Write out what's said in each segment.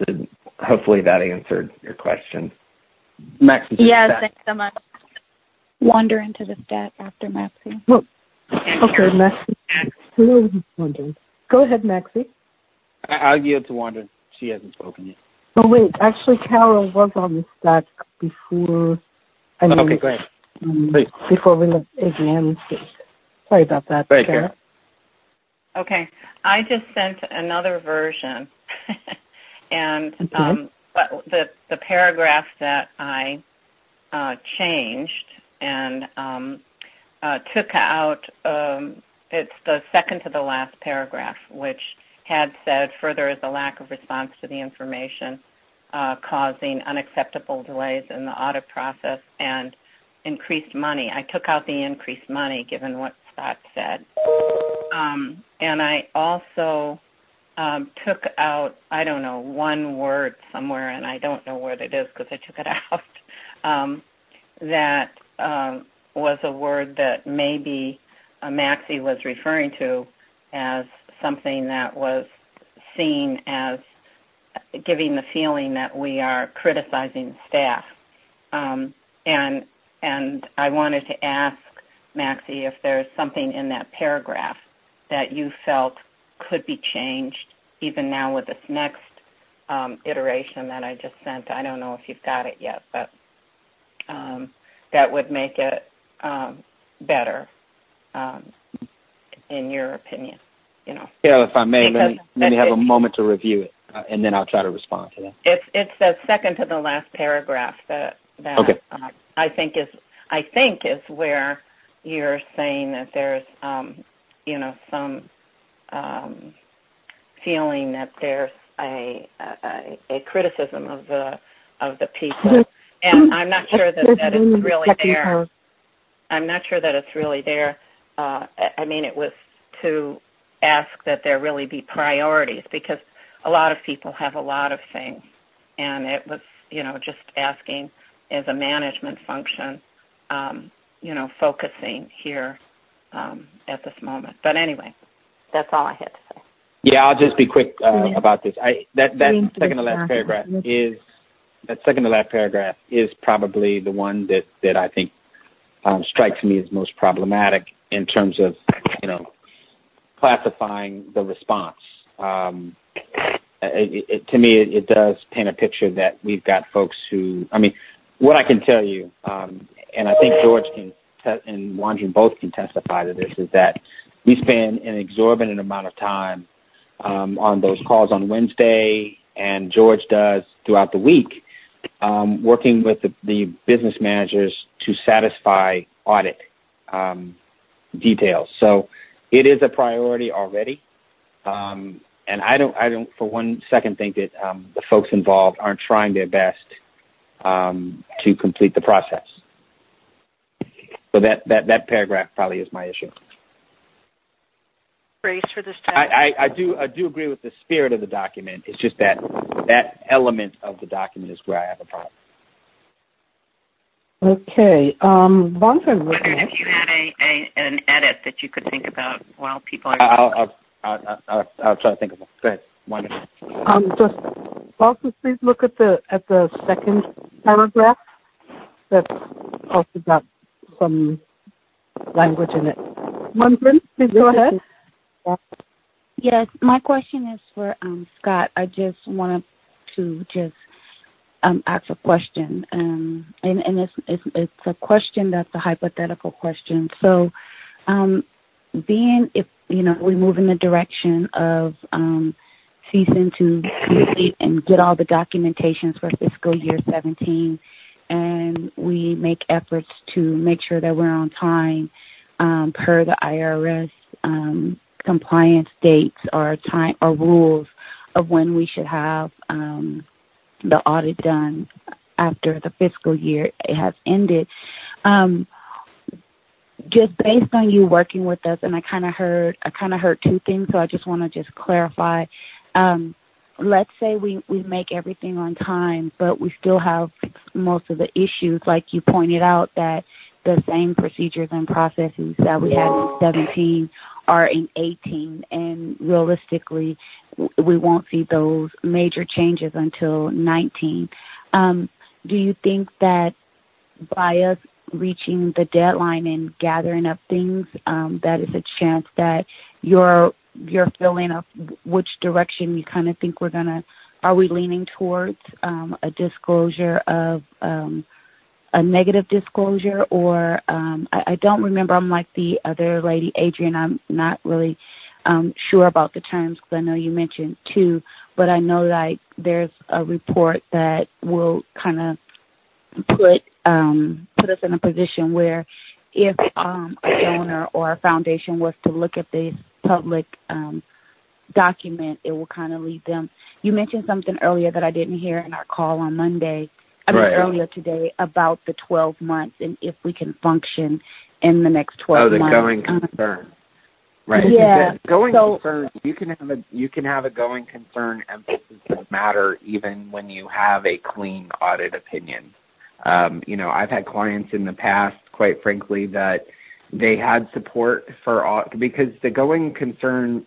Hopefully that answered your question. Maxie. Yes, thanks so much. Wander into the stat after Maxie. Well, okay, Maxie. Hello, Wander. Go ahead, Maxie. I'll yield to Wander. She hasn't spoken yet. Oh, wait. Actually, Carol was on the stack before. Okay, go ahead. Please. Before we let Adrienne speak. Sorry about that, Great, Carol. Okay. I just sent another version. And but the paragraph that I changed and took out, it's the second to the last paragraph, which had said, further is a lack of response to the information causing unacceptable delays in the audit process and increased money. I took out the increased money given what Scott said. And I also took out, I don't know, one word somewhere, and I don't know what it is because I took it out, that was a word that maybe Maxie was referring to as something that was seen as giving the feeling that we are criticizing staff. And I wanted to ask Maxie if there's something in that paragraph that you felt could be changed even now with this next iteration that I just sent. I don't know if you've got it yet, but that would make it better, in your opinion. You know. Yeah, if I may, let me have a moment to review it, and then I'll try to respond to that. It's the second to the last paragraph that okay. I think is where you're saying that there's some feeling that there's a criticism of the people, and I'm not sure that it's really there. I'm not sure that it's really there. I mean, it was to ask that there really be priorities because a lot of people have a lot of things, and it was, just asking as a management function, focusing here at this moment. But anyway, that's all I had to say. Yeah, I'll just be quick about this. That second to last paragraph is probably the one that I think strikes me as most problematic in terms of classifying the response. To me, it does paint a picture that we've got folks who, what I can tell you, and I think George and Wandering both can testify to this, is that we spend an exorbitant amount of time on those calls on Wednesday, and George does throughout the week, working with the business managers to satisfy audit details. So it is a priority already. And I don't for one second think that the folks involved aren't trying their best to complete the process. So that paragraph probably is my issue. Grace for this time. I do agree with the spirit of the document. It's just that element of the document is where I have a problem. Okay. Wondering if you had an edit that you could think about while people are. I'll try to think of it. Go ahead. Wonderful. Just also please look at the second paragraph. That's also got some language in it. Wondering, please go ahead. Yes, my question is for Scott. I just wanted to ask a question, and it's a question that's a hypothetical question. So, being if we move in the direction of ceasing to complete and get all the documentations for fiscal year 17, and we make efforts to make sure that we're on time per the IRS compliance dates or time or rules of when we should have the audit done after the fiscal year it has ended. Just based on you working with us, and I kind of heard two things, so I just want to just clarify. Let's say we make everything on time, but we still have most of the issues, like you pointed out, that the same procedures and processes that we had in 17 are in 18, and realistically, we won't see those major changes until 19. Do you think that by us reaching the deadline and gathering up things, that is a chance that your feeling of which direction you kind of think are we leaning towards a disclosure of a negative disclosure, or I don't remember. I'm like the other lady, Adrienne. I'm not really sure about the terms because I know you mentioned 2, but I know that there's a report that will kind of put us in a position where if a donor or a foundation was to look at this public document, it will kind of lead them. You mentioned something earlier that I didn't hear in our call on Monday. Earlier today about the 12 months and if we can function in the next 12 months. Oh, the going concern. Right. Yeah. Going concern, you can have a going concern emphasis of matter even when you have a clean audit opinion. I've had clients in the past, quite frankly, that they had support because the going concern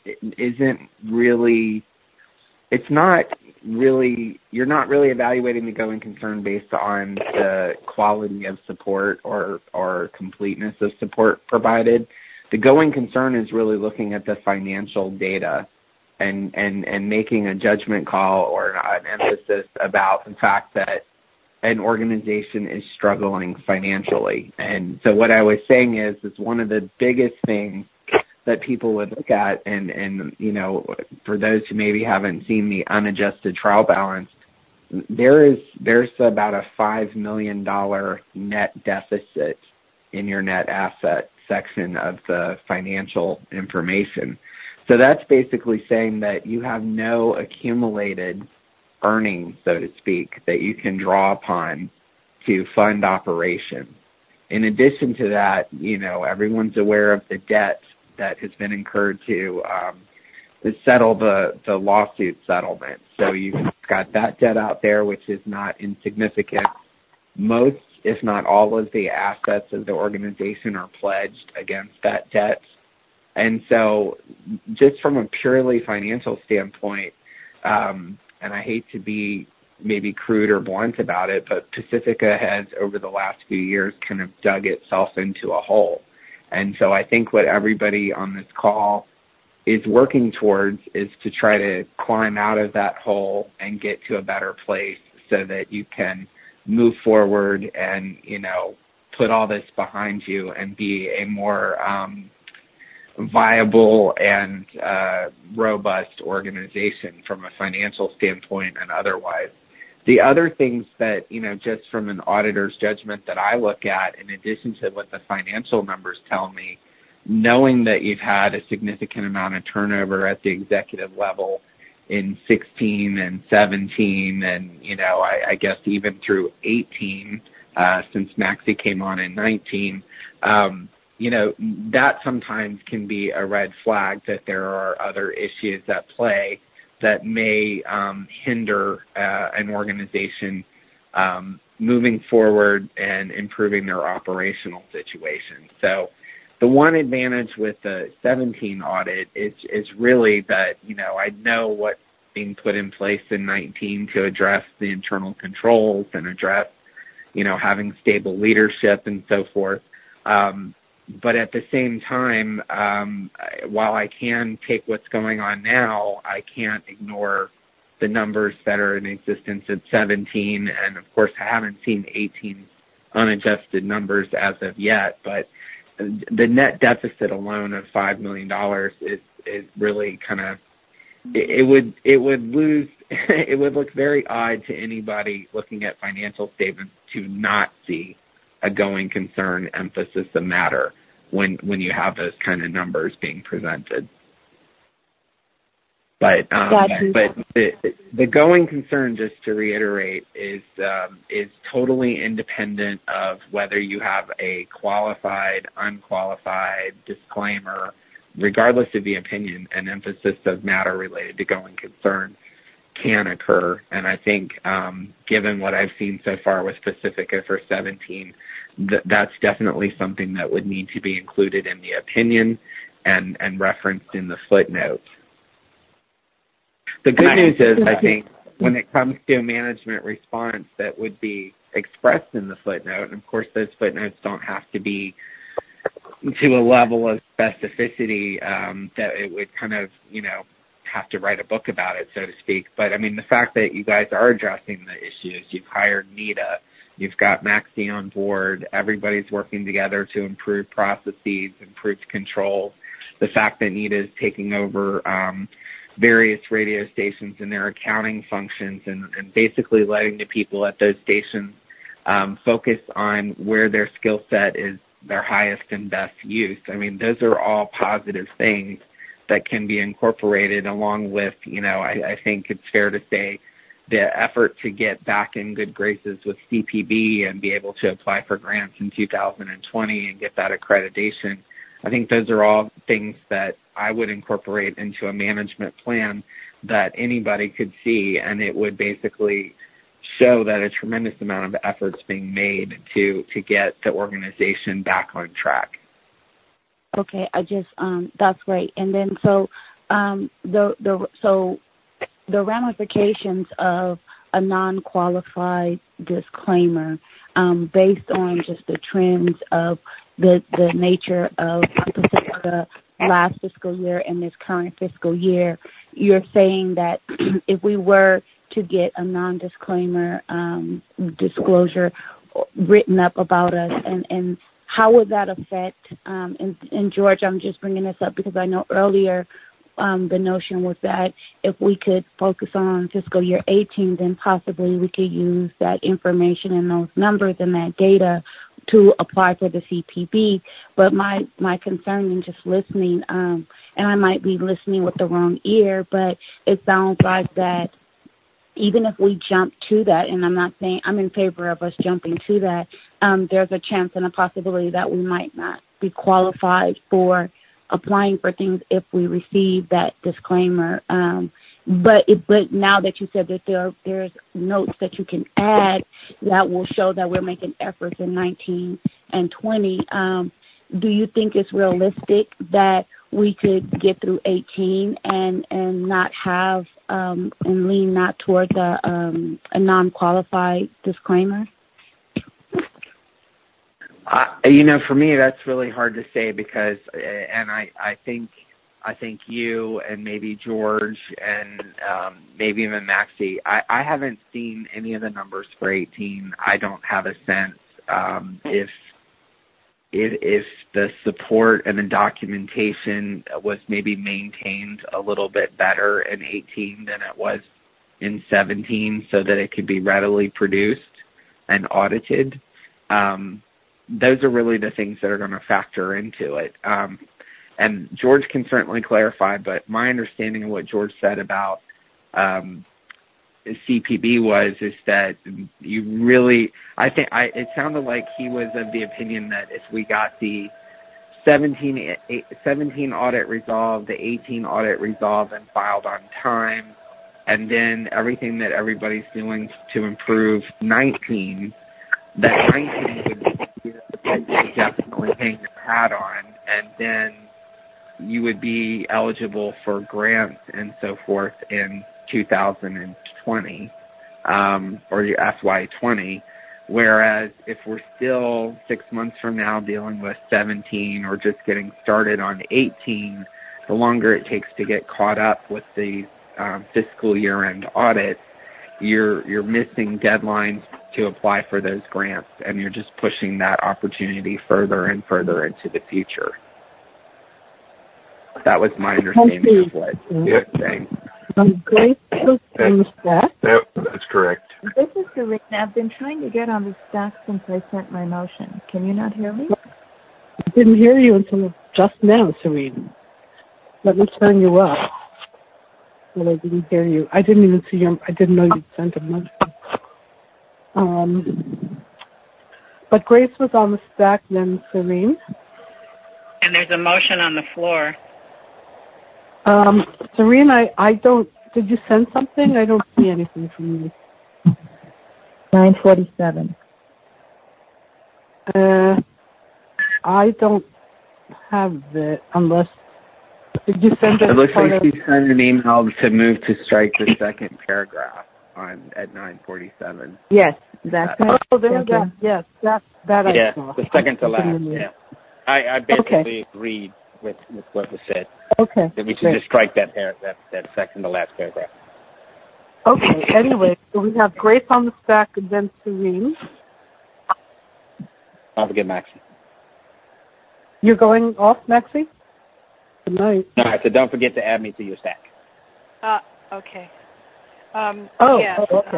you're not really evaluating the going concern based on the quality of support or completeness of support provided. The going concern is really looking at the financial data and making a judgment call or an emphasis about the fact that an organization is struggling financially. And so what I was saying is one of the biggest things that people would look at, and for those who maybe haven't seen the unadjusted trial balance, there's about a $5 million net deficit in your net asset section of the financial information. So that's basically saying that you have no accumulated earnings, so to speak, that you can draw upon to fund operations. In addition to that, everyone's aware of the debt that has been incurred to settle the lawsuit settlement. So you've got that debt out there, which is not insignificant. Most, if not all, of the assets of the organization are pledged against that debt. And so just from a purely financial standpoint, and I hate to be maybe crude or blunt about it, but Pacifica has, over the last few years, kind of dug itself into a hole. And so I think what everybody on this call is working towards is to try to climb out of that hole and get to a better place so that you can move forward and, put all this behind you and be a more viable and robust organization from a financial standpoint and otherwise. The other things that, just from an auditor's judgment that I look at, in addition to what the financial numbers tell me, knowing that you've had a significant amount of turnover at the executive level in 16 and 17 and, I guess even through 18, since Maxie came on in 19, that sometimes can be a red flag that there are other issues at play that may hinder an organization moving forward and improving their operational situation. So the one advantage with the 17 audit is really that, I know what's being put in place in 19 to address the internal controls and address, having stable leadership and so forth. But at the same time, while I can take what's going on now, I can't ignore the numbers that are in existence at 17. And, of course, I haven't seen 18's unadjusted numbers as of yet. But the net deficit alone of $5 million is really kind of it would look very odd to anybody looking at financial statements to not see a going concern emphasis of matter when you have those kind of numbers being presented. But the going concern, just to reiterate, is totally independent of whether you have a qualified, unqualified disclaimer, regardless of the opinion, an emphasis of matter related to going concern can occur. And I think given what I've seen so far with Pacifica for 17, that's definitely something that would need to be included in the opinion and referenced in the footnote. The good news is, I think, when it comes to a management response that would be expressed in the footnote, and of course those footnotes don't have to be to a level of specificity that it would kind of, have to write a book about it, so to speak. But, I mean, the fact that you guys are addressing the issues, you've hired Nita, you've got Maxi on board, everybody's working together to improve processes, improve control. The fact that Nita is taking over various radio stations and their accounting functions and basically letting the people at those stations focus on where their skill set is their highest and best use. I mean, those are all positive things that can be incorporated along with, I think it's fair to say the effort to get back in good graces with CPB and be able to apply for grants in 2020 and get that accreditation. I think those are all things that I would incorporate into a management plan that anybody could see, and it would basically show that a tremendous amount of effort's being made to get the organization back on track. Okay, that's great. And then so the ramifications of a non-qualified disclaimer based on just the trends of the nature of Pacifica last fiscal year and this current fiscal year, you're saying that if we were to get a non-disclaimer disclosure written up about us, and how would that affect, and George, I'm just bringing this up because I know earlier the notion was that if we could focus on fiscal year 18, then possibly we could use that information and those numbers and that data to apply for the CPB. But my concern in just listening, and I might be listening with the wrong ear, but it sounds like that even if we jump to that, and I'm not saying I'm in favor of us jumping to that, there's a chance and a possibility that we might not be qualified for applying for things if we receive that disclaimer. But now that you said that there's notes that you can add that will show that we're making efforts in 19 and 20, do you think it's realistic that we could get through 18 and not have and lean not towards a non-qualified disclaimer? For me, that's really hard to say because, and I think you and maybe George and maybe even Maxi, I haven't seen any of the numbers for 18. I don't have a sense if the support and the documentation was maybe maintained a little bit better in 18 than it was in 17 so that it could be readily produced and audited. Those are really the things that are going to factor into it. And George can certainly clarify, but my understanding of what George said about CPB is that you really, it sounded like he was of the opinion that if we got the 17 audit resolved, the 18 audit resolved and filed on time, and then everything that everybody's doing to improve 19, that 19 would definitely hang your hat on, and then you would be eligible for grants and so forth in 2020 or your FY20, whereas if we're still 6 months from now dealing with 17 or just getting started on 18, the longer it takes to get caught up with the fiscal year-end audit, you're missing deadlines to apply for those grants, and you're just pushing that opportunity further and further into the future. That was my understanding of what you were saying. Grace was on the stack. Yep, that's correct. This is Serena. I've been trying to get on the stack since I sent my motion. Can you not hear me? I didn't hear you until just now, Serena. Let me turn you up. Well, I didn't hear you. I didn't even see I didn't know you'd sent a motion. But Grace was on the stack, then Serene. And there's a motion on the floor. Serene, I don't did you send something? I don't see anything from you. 9:47. I don't have it unless. Did you send it? It looks like you sent an email to move to strike the second paragraph at 9:47. Yes, that's it. Oh, there we go. Yes, that I saw. The second to last. Yeah, I basically agreed with what was said. Okay. That we should just strike that second to last paragraph. Okay. Anyway, so we have Grace on the stack and then Serene. Don't forget Maxie. You're going off, Maxie? Good night. No, I said don't forget to add me to your stack. Okay. Yes. Okay.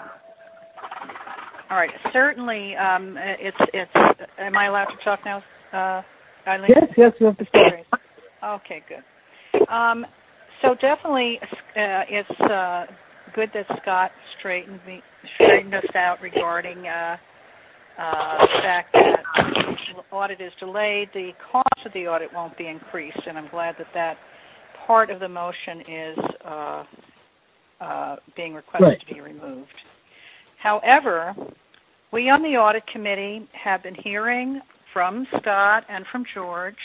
All right. Certainly, it's. Am I allowed to talk now, Eileen? Yes, you have to talk. Okay, good. So definitely, it's good that Scott straightened us out regarding the fact that the audit is delayed. The cost of the audit won't be increased, and I'm glad that part of the motion is being requested to be removed. However, we on the audit committee have been hearing from Scott and from George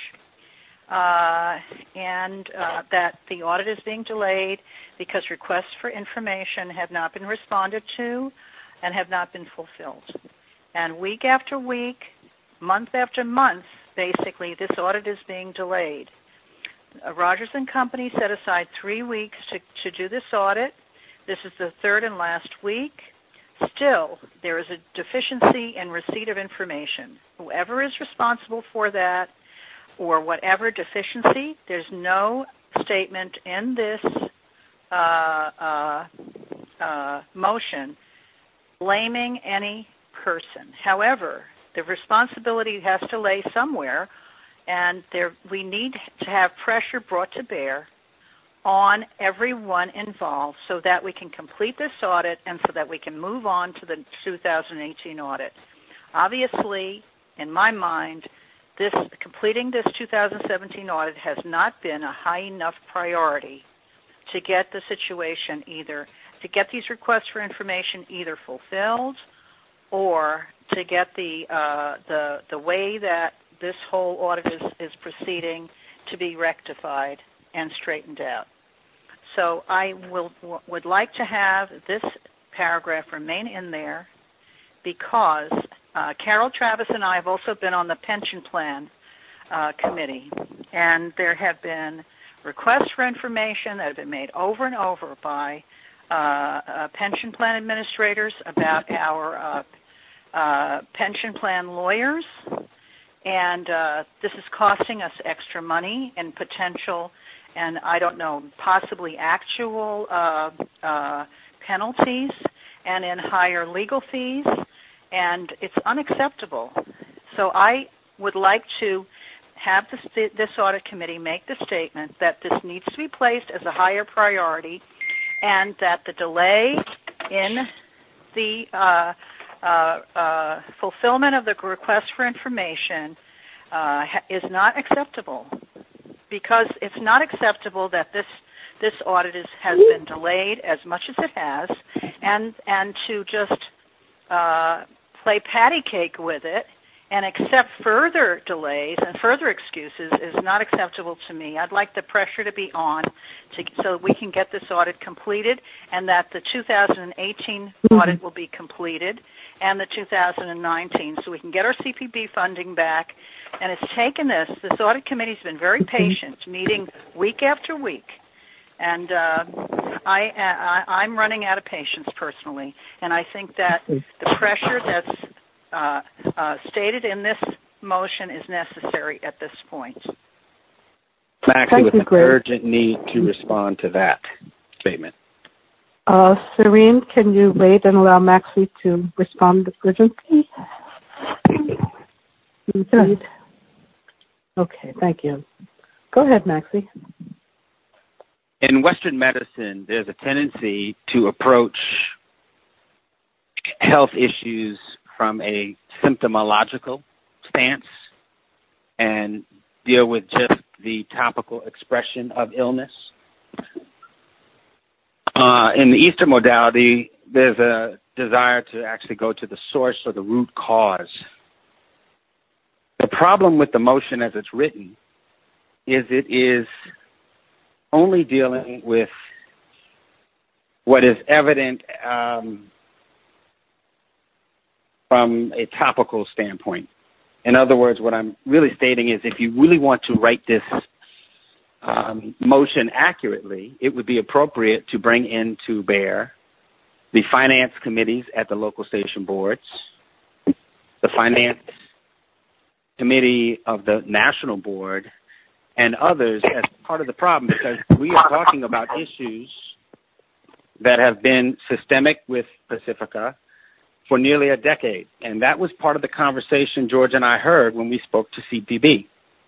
and that the audit is being delayed because requests for information have not been responded to and have not been fulfilled. And week after week, month after month, basically, this audit is being delayed. Rogers & Company set aside 3 weeks to do this audit. This is the third and last week. Still, there is a deficiency in receipt of information. Whoever is responsible for that or whatever deficiency, there's no statement in this motion blaming any person. However, the responsibility has to lay somewhere, and we need to have pressure brought to bear on everyone involved so that we can complete this audit and so that we can move on to the 2018 audit. Obviously, in my mind, completing this 2017 audit has not been a high enough priority to get the situation to get these requests for information either fulfilled or to get the way that this whole audit is proceeding to be rectified and straightened out. So I would like to have this paragraph remain in there because Carol Travis and I have also been on the pension plan committee, and there have been requests for information that have been made over and over by pension plan administrators about our pension plan lawyers, and this is costing us extra money and potential, and I don't know, possibly actual penalties and in higher legal fees, and it's unacceptable. So I would like to have this audit committee make the statement that this needs to be placed as a higher priority and that the delay in the fulfillment of the request for information is not acceptable, because it's not acceptable that this audit has been delayed as much as it has, and to just play patty cake with it and accept further delays and further excuses is not acceptable to me. I'd like the pressure to be on so we can get this audit completed and that the 2018 audit will be completed and the 2019 so we can get our CPB funding back. And it's taken this audit committee has been very patient, meeting week after week. And I'm running out of patience personally. And I think that the pressure that's stated in this motion is necessary at this point. Maxie, with an urgent need to respond to that statement. Serene, can you wait and allow Maxie to respond urgently? Please. Okay, thank you. Go ahead, Maxie. In Western medicine, there's a tendency to approach health issues from a symptomological stance and deal with just the topical expression of illness. In the Eastern modality, there's a desire to actually go to the source or the root cause. The problem with the motion as it's written is it is only dealing with what is evident from a topical standpoint. In other words, what I'm really stating is if you really want to write this motion accurately, it would be appropriate to bring into bear the finance committees at the local station boards, the finance committee of the national board, and others as part of the problem, because we are talking about issues that have been systemic with Pacifica for nearly a decade. And that was part of the conversation George and I heard when we spoke to CPB,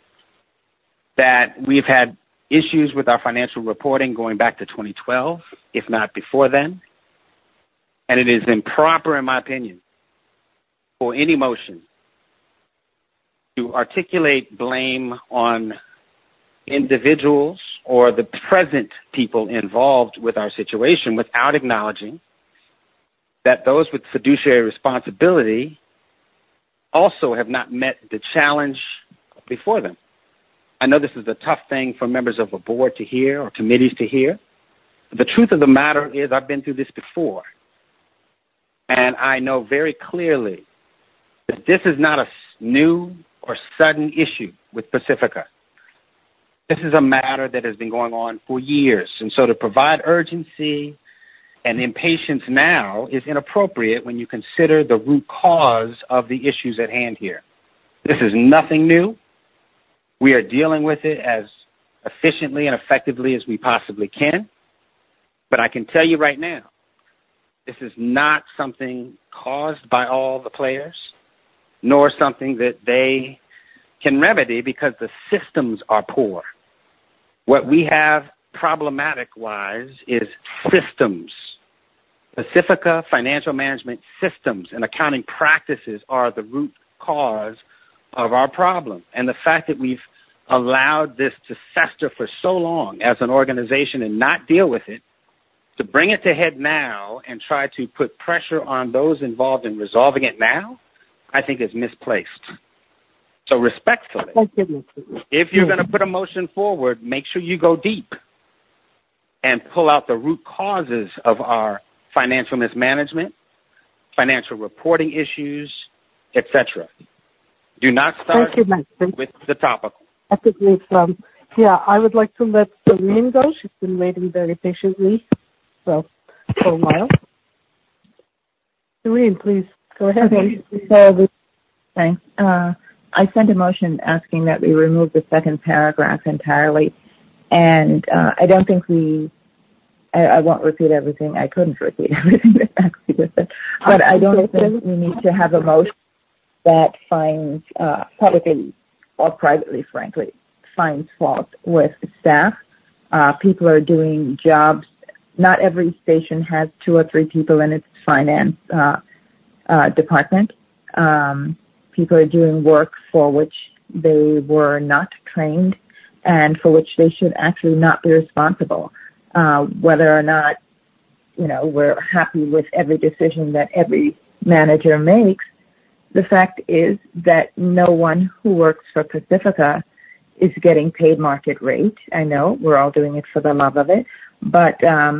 that we've had issues with our financial reporting going back to 2012, if not before then. And it is improper, in my opinion, for any motion to articulate blame on individuals or the present people involved with our situation without acknowledging that those with fiduciary responsibility also have not met the challenge before them. I know this is a tough thing for members of a board to hear or committees to hear. The truth of the matter is I've been through this before. And I know very clearly that this is not a new or sudden issue with Pacifica. This is a matter that has been going on for years. And so to provide urgency and impatience now is inappropriate when you consider the root cause of the issues at hand here. This is nothing new. We are dealing with it as efficiently and effectively as we possibly can. But I can tell you right now, this is not something caused by all the players, nor something that they can remedy because the systems are poor. What we have problematic-wise is systems. Pacifica financial management systems and accounting practices are the root cause of our problem. And the fact that we've allowed this to fester for so long as an organization and not deal with it, to bring it to head now and try to put pressure on those involved in resolving it now, I think is misplaced. So respectfully, if you're going to put a motion forward, make sure you go deep and pull out the root causes of our financial mismanagement, financial reporting issues, etc. Do not start with the topical. I think I would like to let Doreen go. She's been waiting very patiently for a while. Doreen, please go ahead. Okay, so thanks. I sent a motion asking that we remove the second paragraph entirely, and I don't think I won't repeat everything. I couldn't repeat everything that actually was said, but I don't think we need to have a motion that finds publicly or privately, frankly, finds fault with staff. People are doing jobs. Not every station has 2 or 3 people in its finance department. People are doing work for which they were not trained and for which they should actually not be responsible. Whether or not, we're happy with every decision that every manager makes, the fact is that no one who works for Pacifica is getting paid market rate. I know we're all doing it for the love of it, but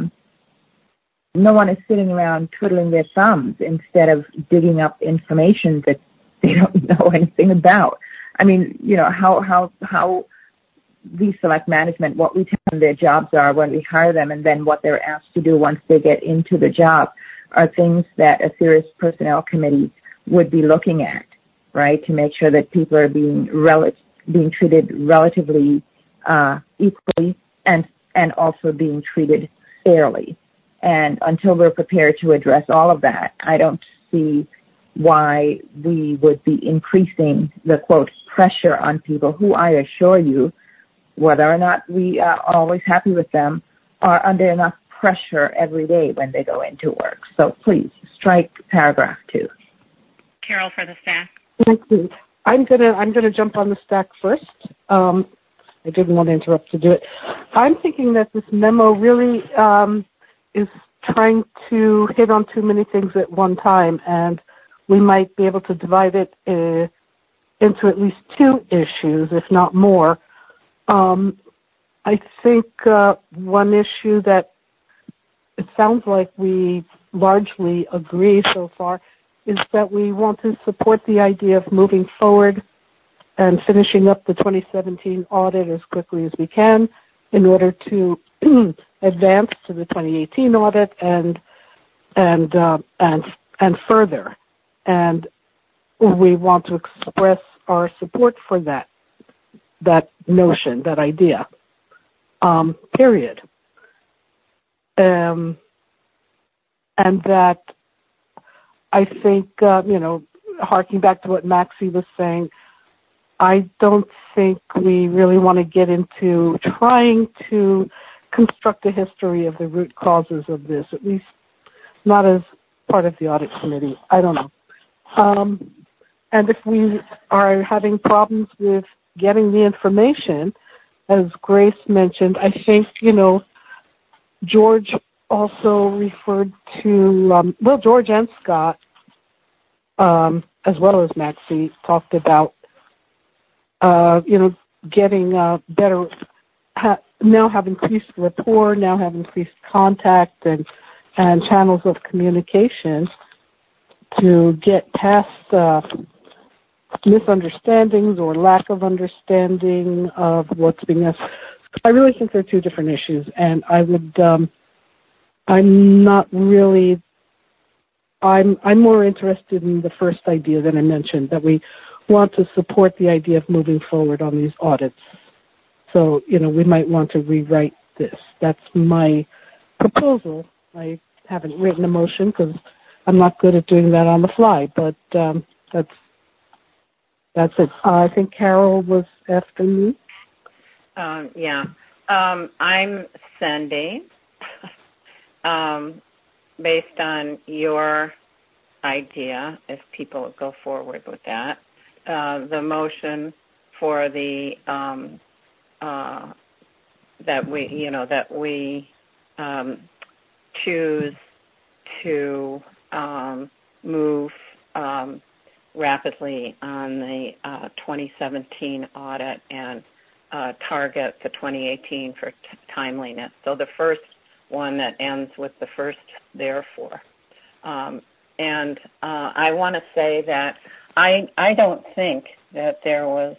no one is sitting around twiddling their thumbs instead of digging up information that they don't know anything about. I mean, how we select management, what we tell them their jobs are when we hire them, and then what they're asked to do once they get into the job are things that a serious personnel committee would be looking at, right, to make sure that people are being treated relatively equally and also being treated fairly. And until we're prepared to address all of that, I don't see why we would be increasing the, quote, pressure on people who, I assure you, whether or not we are always happy with them, are under enough pressure every day when they go into work. So please, strike paragraph 2. Carol for the stack. Thank you. I'm gonna jump on the stack first. I didn't want to interrupt to do it. I'm thinking that this memo really is trying to hit on too many things at one time, and we might be able to divide it into at least two issues, if not more. I think one issue that it sounds like we largely agree so far is that we want to support the idea of moving forward and finishing up the 2017 audit as quickly as we can in order to advance to the 2018 audit and further. And we want to express our support for that notion, that idea. Period. And that I think, harking back to what Maxie was saying, I don't think we really want to get into trying to construct a history of the root causes of this, at least not as part of the audit committee. I don't know. And if we are having problems with getting the information, as Grace mentioned, I think, George also referred to, George and Scott, as well as Maxie, talked about, getting better, now have increased rapport, now have increased contact and channels of communication to get past misunderstandings or lack of understanding of what's being asked. I really think they're two different issues, and I'm more interested in the first idea that I mentioned, that we want to support the idea of moving forward on these audits. So, we might want to rewrite this. That's my proposal. I haven't written a motion because I'm not good at doing that on the fly, but that's it. I think Carol was after me. Yeah. I'm sending, based on your idea, if people go forward with that, the motion for the that we choose to move rapidly on the 2017 audit and target the 2018 for timeliness. So the first one that ends with the first therefore. And I want to say that I don't think that there was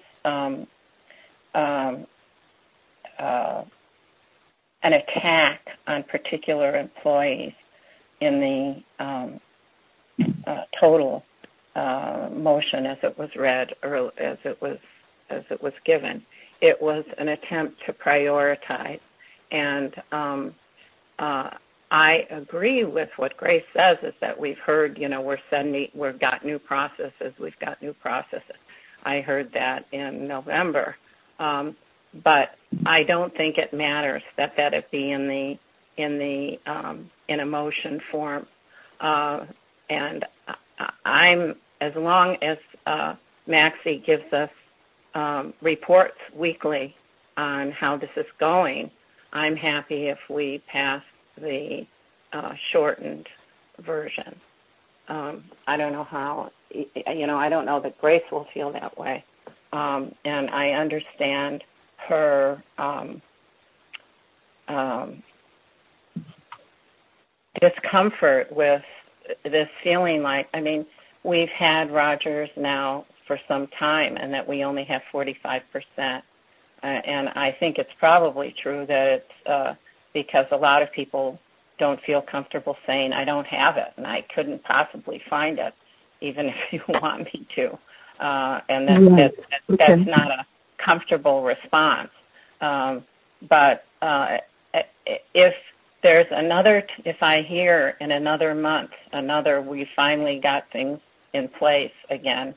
an attack on particular employees in the total motion as it was read or as it was given. It was an attempt to prioritize, and I agree with what Grace says, is that we've heard, we've got new processes. I heard that in November, but I don't think it matters that it be in a motion form, and I'm, as long as Maxie gives us reports weekly on how this is going, I'm happy if we pass the shortened version. I don't know how, I don't know that Grace will feel that way. And I understand her discomfort with this feeling like, we've had Rogers now for some time and that we only have 45%. And I think it's probably true that it's because a lot of people don't feel comfortable saying, I don't have it and I couldn't possibly find it, even if you want me to. And that's not a comfortable response. But if there's if I hear in another month, we finally got things in place again,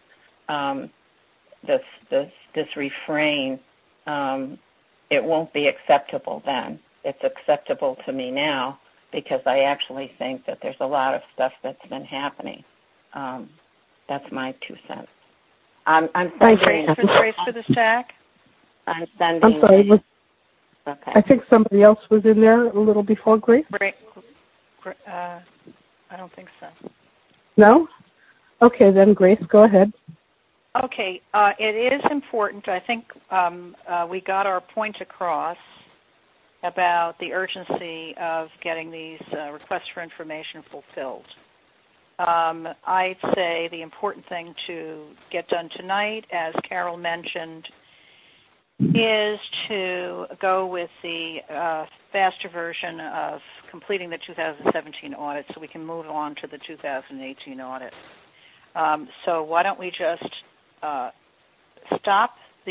this refrain, it won't be acceptable then. It's acceptable to me now because I actually think that there's a lot of stuff that's been happening. That's my 2 cents. I'm sending. Grace for the stack. I'm sending. I'm sorry. Okay. I think somebody else was in there a little before Grace. I don't think so. No? Okay, then Grace, go ahead. Okay, it is important. I think we got our point across about the urgency of getting these requests for information fulfilled. I'd say the important thing to get done tonight, as Carol mentioned, is to go with the faster version of completing the 2017 audit so we can move on to the 2018 audit. So why don't we just stop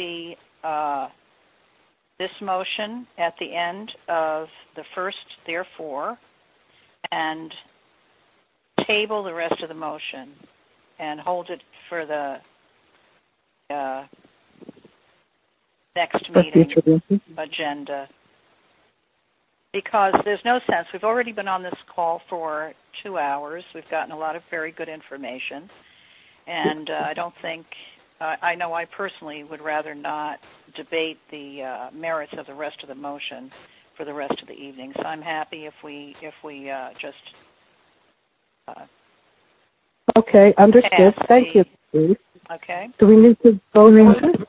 this motion at the end of the first, therefore, and table the rest of the motion and hold it for the next meeting agenda. Because there's no sense. We've already been on this call for 2 hours. We've gotten a lot of very good information. And I don't think, I know I personally would rather not debate the merits of the rest of the motion for the rest of the evening. So I'm happy if we just okay, understood. Thank you, Steve. Okay. Do we need to vote on this?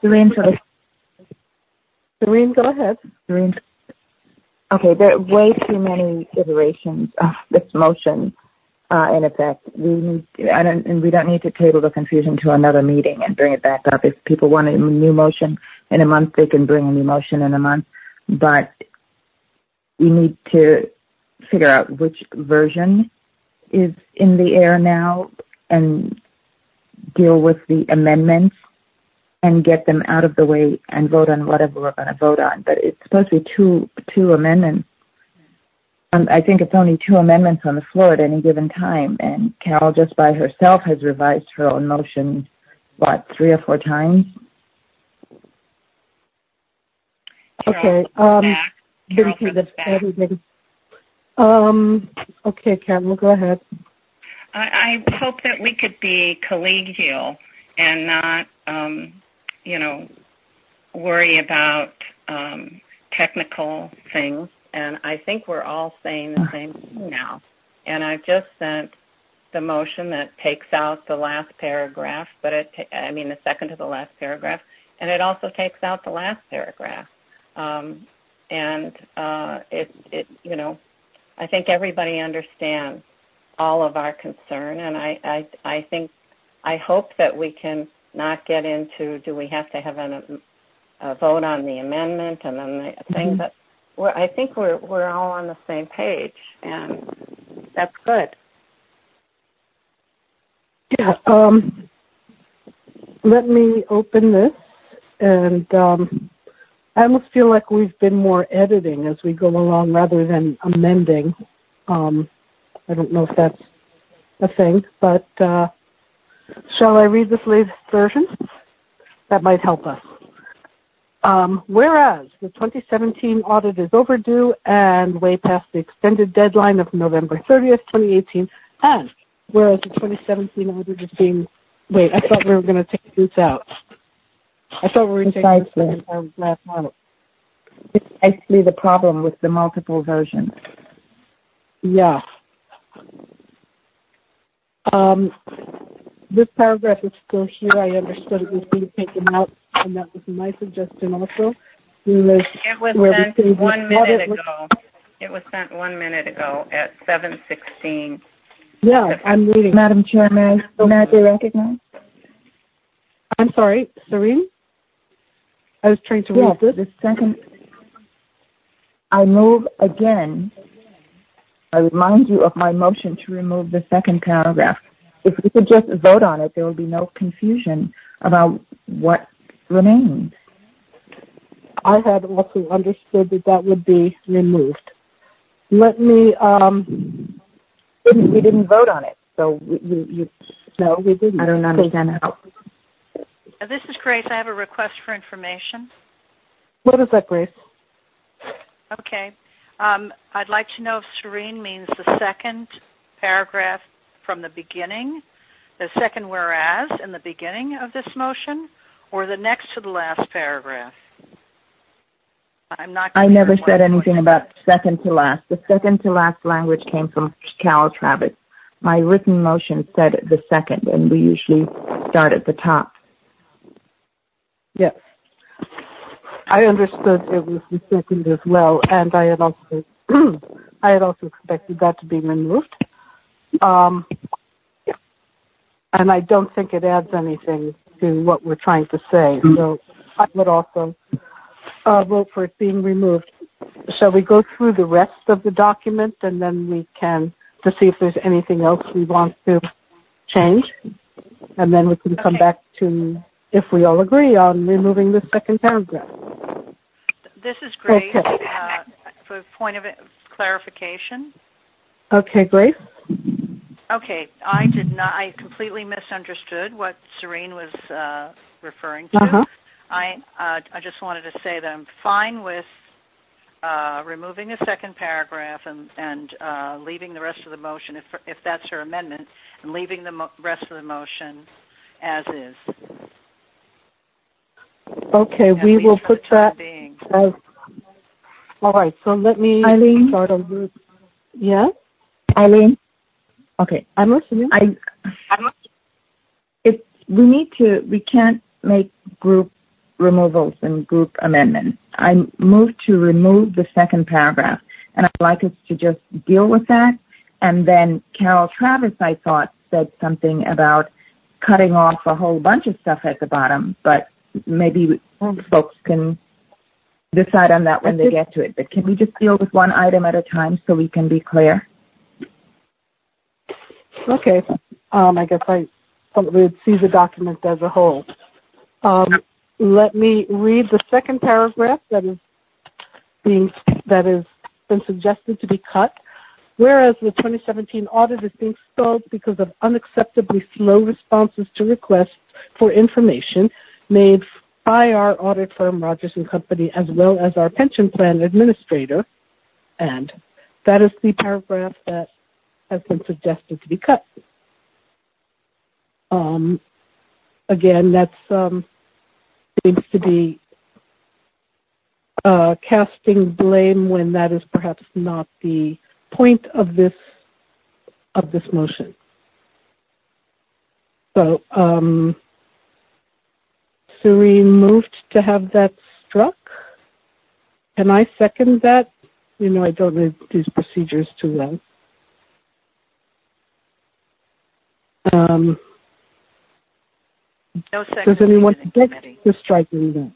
Doreen, go ahead. Doreen. Okay, there are way too many iterations of this motion in effect. We don't need to table the confusion to another meeting and bring it back up. If people want a new motion in a month, they can bring a new motion in a month. But we need to figure out which version is in the air now and deal with the amendments and get them out of the way and vote on whatever we're going to vote on. But it's supposed to be two amendments. I think it's only 2 amendments on the floor at any given time, and Carol just by herself has revised her own motion, 3 or 4 times? Okay. Okay, Carol, go ahead. I hope that we could be collegial and not, worry about technical things. And I think we're all saying the same thing now. And I've just sent the motion that takes out the last paragraph, but the second to the last paragraph, and it also takes out the last paragraph. I think everybody understands all of our concern, and I hope that we can not get into, do we have to have a vote on the amendment and then the thing, but I think we're all on the same page, and that's good. Yeah. Let me open this, and I almost feel like we've been more editing as we go along rather than amending. I don't know if that's a thing, but shall I read this latest version? That might help us. Whereas the 2017 audit is overdue and way past the extended deadline of November 30th, 2018, and whereas the 2017 audit is being... Wait, I thought we were going to take this out. I thought we were taking the second paragraph out. It's actually the problem with the multiple versions. Yeah. This paragraph is still here. I understood it was being taken out, and that was my suggestion also. It was sent 1 minute ago. It was sent 1 minute ago at 7:16. Yeah, I'm reading. Madam Chair, may I be recognized? I'm sorry, Serene? I was trying to read this. The second. I move again. I remind you of my motion to remove the second paragraph. If we could just vote on it, there will be no confusion about what remains. I had also understood that would be removed. Let me... We didn't vote on it, so No, we didn't. I don't understand how. This is Grace. I have a request for information. What is that, Grace? Okay. I'd like to know if serene means the second paragraph from the beginning, the second whereas in the beginning of this motion, or the next to the last paragraph. I never said anything about second to last. The second to last language came from Carol Travis. My written motion said the second, and we usually start at the top. Yes. I understood it was the second as well, and I had also expected that to be removed. And I don't think it adds anything to what we're trying to say. So I would also vote for it being removed. Shall we go through the rest of the document and then we can to see if there's anything else we want to change? And then we can come back to if we all agree on removing the second paragraph. This is Grace. Okay. For a point of clarification. Okay, Grace. Okay, I completely misunderstood what Serene was referring to. I just wanted to say that I'm fine with removing the second paragraph and leaving the rest of the motion, if that's her amendment, and leaving the rest of the motion as is. Okay, we will put that as... All right, so let me start over. Yeah? Eileen? Okay. I'm listening. We can't make group removals and group amendments. I move to remove the second paragraph, and I'd like us to just deal with that. And then Carol Travis, I thought, said something about cutting off a whole bunch of stuff at the bottom, but maybe folks can decide on that when they get to it. But can we just deal with one item at a time so we can be clear? Okay. I guess I thought we'd see the document as a whole. Let me read the second paragraph that has been suggested to be cut. Whereas the 2017 audit is being stalled because of unacceptably slow responses to requests for information made by our audit firm, Rogers & Company, as well as our pension plan administrator. And that is the paragraph that has been suggested to be cut. Again, that seems to be casting blame when that is perhaps not the point of this motion. So, Serene moved to have that struck. Can I second that? You know, I don't know these procedures too well. Does anyone object to striking that?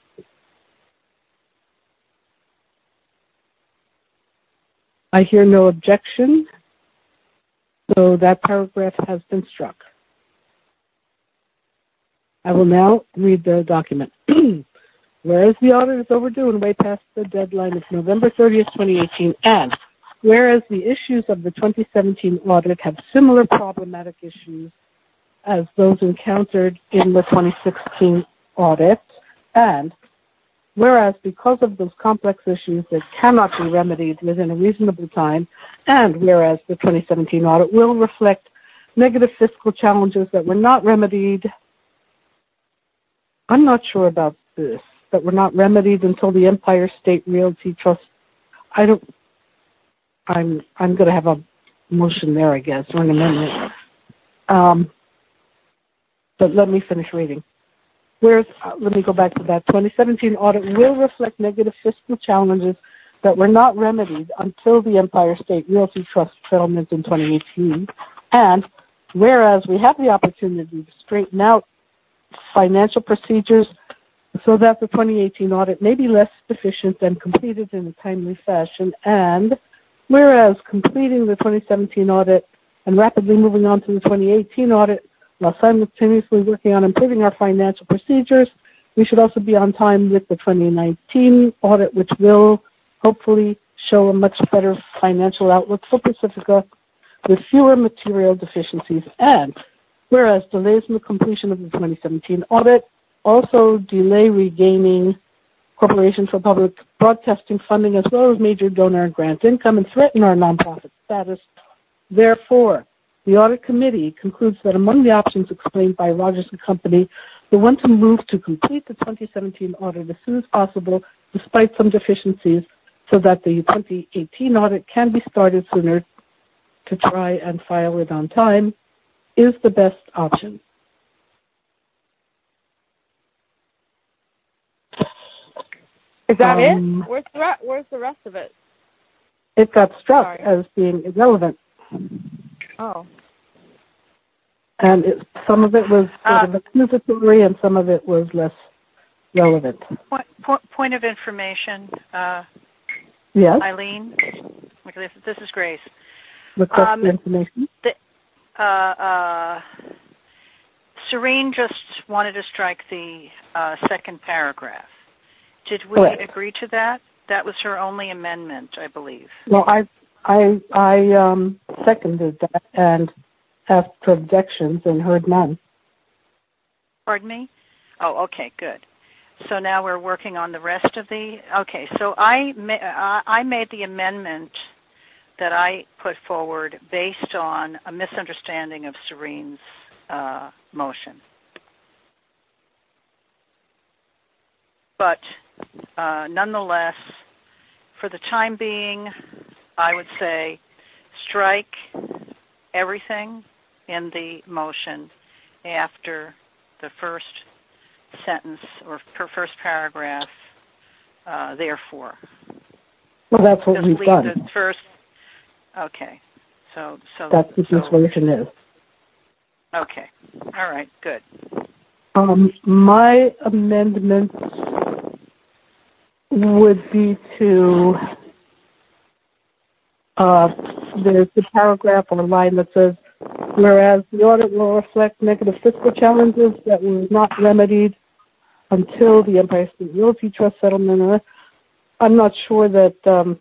I hear no objection, so that paragraph has been struck. I will now read the document. Whereas the audit is overdue and way past the deadline of November 30th, 2018, and whereas the issues of the 2017 audit have similar problematic issues as those encountered in the 2016 audit, and whereas because of those complex issues that cannot be remedied within a reasonable time, and whereas the 2017 audit will reflect negative fiscal challenges that were not remedied, I'm not sure about this, that were not remedied until the Empire State Realty Trust. I'm going to have a motion there, I guess, or an amendment. But let me finish reading. Let me go back to that. 2017 audit will reflect negative fiscal challenges that were not remedied until the Empire State Realty Trust settlement in 2018. And whereas we have the opportunity to straighten out financial procedures so that the 2018 audit may be less deficient and completed in a timely fashion, and whereas completing the 2017 audit and rapidly moving on to the 2018 audit while simultaneously working on improving our financial procedures, we should also be on time with the 2019 audit, which will hopefully show a much better financial outlook for Pacifica with fewer material deficiencies. And whereas delays in the completion of the 2017 audit also delay regaining Corporation for Public Broadcasting funding as well as major donor and grant income and threaten our nonprofit status. Therefore, the Audit Committee concludes that among the options explained by Rogers & Company, the one to move to complete the 2017 audit as soon as possible despite some deficiencies, so that the 2018 audit can be started sooner to try and file it on time is the best option. Is that it? Where's the rest of it? It got struck as being irrelevant. Oh. And some of it was sort of accusatory and some of it was less relevant. Point of information. Yes. Eileen, this is Grace. Request information. Serene just wanted to strike the second paragraph. Did we agree to that? That was her only amendment, I believe. Well, I seconded that and asked for objections and heard none. Pardon me? Oh, okay, good. So now we're working on the rest of the. Okay, so I made the amendment that I put forward based on a misunderstanding of Serene's motion. But nonetheless, for the time being, I would say strike everything in the motion after the first sentence or first paragraph, therefore. Well, that's what we've done. The first. Okay, so that's what this version is. Okay, all right, good. My amendments would be to there's the paragraph or line that says, whereas the audit will reflect negative fiscal challenges that were not remedied until the Empire State Realty Trust settlement. I'm not sure that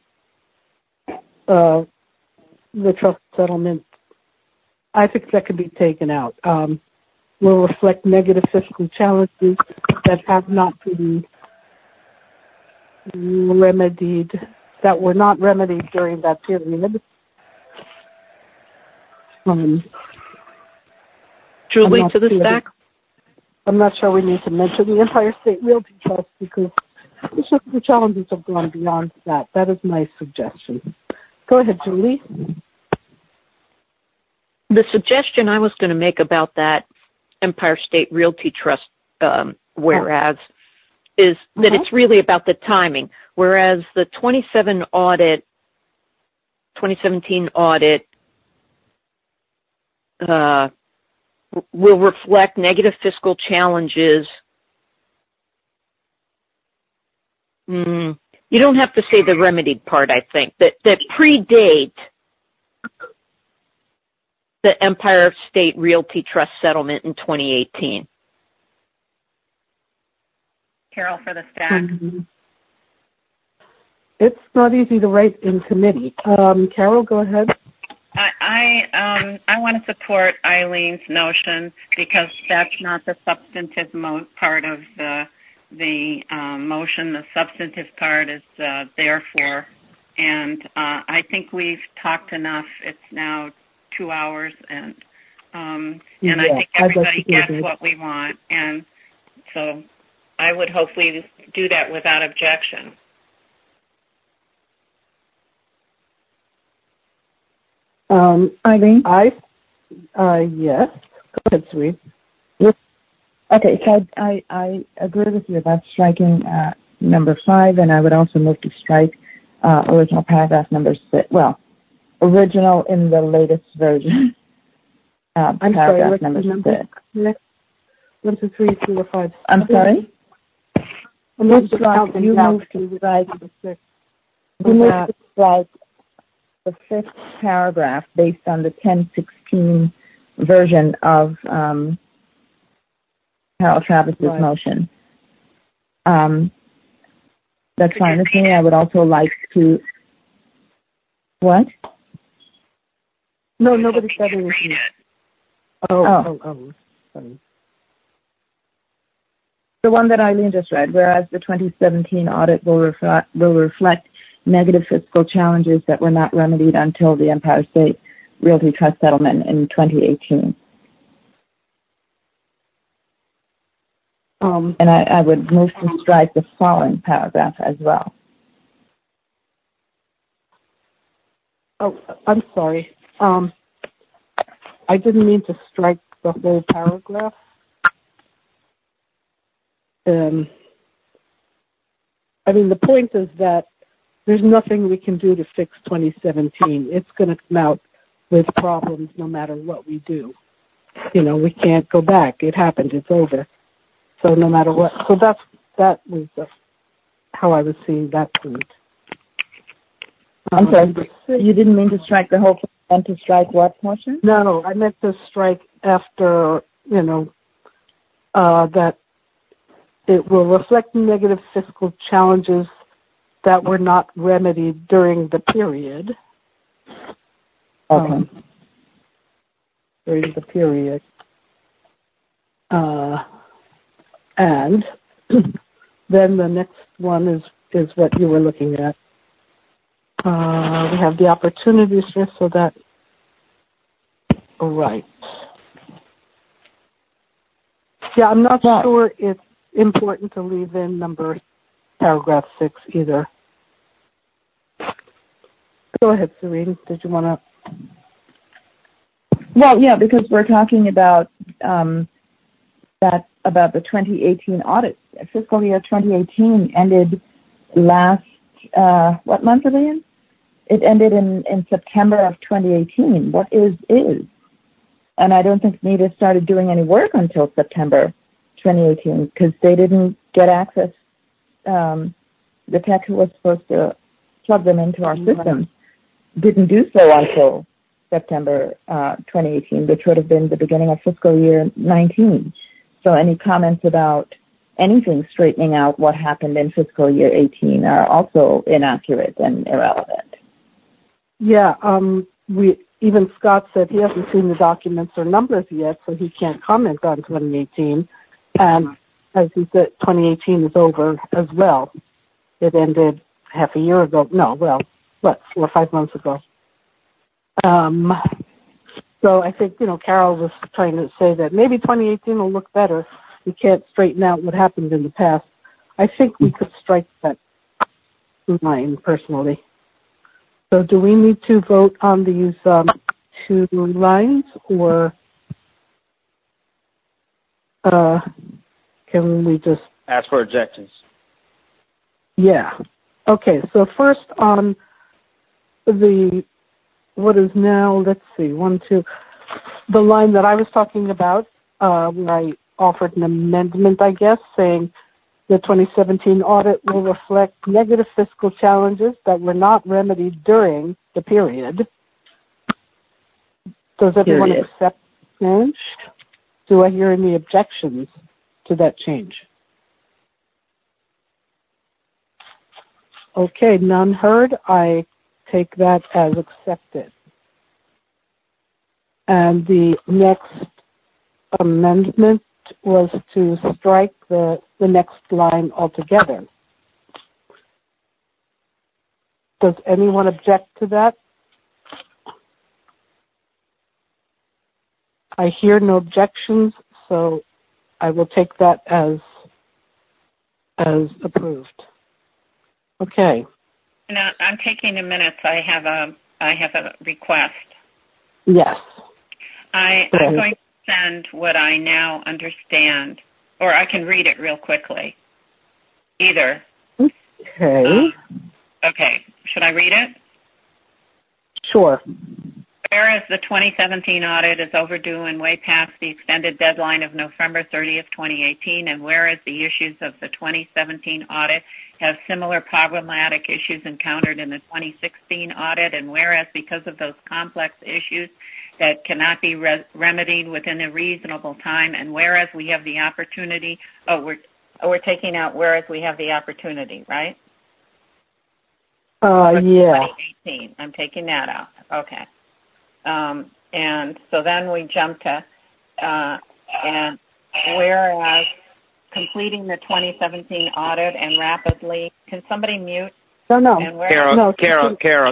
the trust settlement, I think that could be taken out, will reflect negative fiscal challenges that have not been remedied, that were not remedied during that period. Julie, to the stack? I'm not sure we need to mention the Empire State Realty Trust because it's just the challenges have gone beyond that. That is my suggestion. Go ahead, Julie. The suggestion I was going to make about that Empire State Realty Trust whereas is that it's really about the timing, whereas the 2017 audit will reflect negative fiscal challenges. You don't have to say the remedied part, I think, that predate the Empire State Realty Trust settlement in 2018. Carol for the stack. It's not easy to write in committee. Carol, go ahead. I want to support Eileen's notion because that's not the substantive part of the motion. The substantive part is therefore, and I think we've talked enough. It's now 2 hours, and I think everybody gets what we want, and so I would hopefully do that without objection. Eileen? Yes. Go ahead, Serene. Okay, so I agree with you about striking number 5, and I would also move to strike original paragraph number 6. Well, original in the latest version. Paragraph number 6. 1, 2, 3, 4, 5. I'm sorry? You moved to strike the 5th paragraph based on the 1016 version of Harold Travis's motion. That's fine with me. I would also like to... What? No, nobody said anything. Oh. Sorry. The one that Eileen just read, whereas the 2017 audit will reflect negative fiscal challenges that were not remedied until the Empire State Realty Trust settlement in 2018. And I would move to strike the following paragraph as well. Oh, I'm sorry. I didn't mean to strike the whole paragraph. The point is that there's nothing we can do to fix 2017. It's going to come out with problems no matter what we do. We can't go back. It happened. It's over. So no matter what. So that was how I was seeing that point. I'm sorry. You didn't mean to strike the whole thing, and to strike what portion? No, I meant to strike after, that it will reflect negative fiscal challenges that were not remedied during the period. Okay. During the period. And then the next one is what you were looking at. We have the opportunities here, so that, right. Yeah, I'm not sure it's important to leave in paragraph 6 either. Go ahead, Serene. Did you want to? Well, yeah, because we're talking about about the 2018 audit. Fiscal year 2018 ended last, what month are they in? It ended in September of 2018. What is? And I don't think NETA started doing any work until September 2018 because they didn't get access. The tech who was supposed to plug them into our systems didn't do so until September 2018, which would have been the beginning of fiscal year 19. So any comments about anything straightening out what happened in fiscal year 18 are also inaccurate and irrelevant. Yeah, even Scott said he hasn't seen the documents or numbers yet, so he can't comment on 2018. And as he said, 2018 is over as well. It ended half a year ago. No, 4 or 5 months ago. So I think, Carol was trying to say that maybe 2018 will look better. We can't straighten out what happened in the past. I think we could strike that line, personally. So do we need to vote on these 2 lines, or can we just... Ask for objections. Yeah. Okay, so first on what is now, let's see, 1, 2, the line that I was talking about, where I offered an amendment, I guess, saying the 2017 audit will reflect negative fiscal challenges that were not remedied during the period. Does everyone accept the change? Do I hear any objections to that change? Okay, none heard. I take that as accepted. And the next amendment was to strike the next line altogether. Does anyone object to that? I hear no objections, so I will take that as approved. Okay. Now, I'm taking the minutes. I have a request. Yes. I'm going to send what I now understand, or I can read it real quickly. Either. Okay. Okay. Should I read it? Sure. Whereas the 2017 audit is overdue and way past the extended deadline of November 30th, 2018, and whereas the issues of the 2017 audit have similar problematic issues encountered in the 2016 audit, and whereas because of those complex issues that cannot be remedied within a reasonable time, and whereas we have the opportunity, we're taking out whereas we have the opportunity, right? Yeah. 2018. I'm taking that out. Okay. And so then we jump to, and whereas completing the 2017 audit and rapidly, can somebody mute? No. Carol,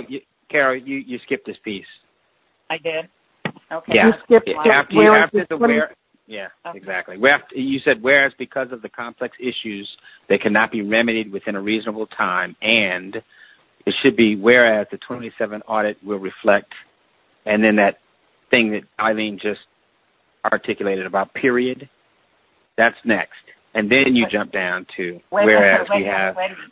you skipped this piece. I did? Okay. Yeah. You skipped after the Yeah, Okay. exactly. You said, whereas because of the complex issues, they cannot be remedied within a reasonable time, and it should be whereas the 27 audit will reflect, and then that thing that Eileen just articulated about period, that's next. And then you jump down to whereas we have...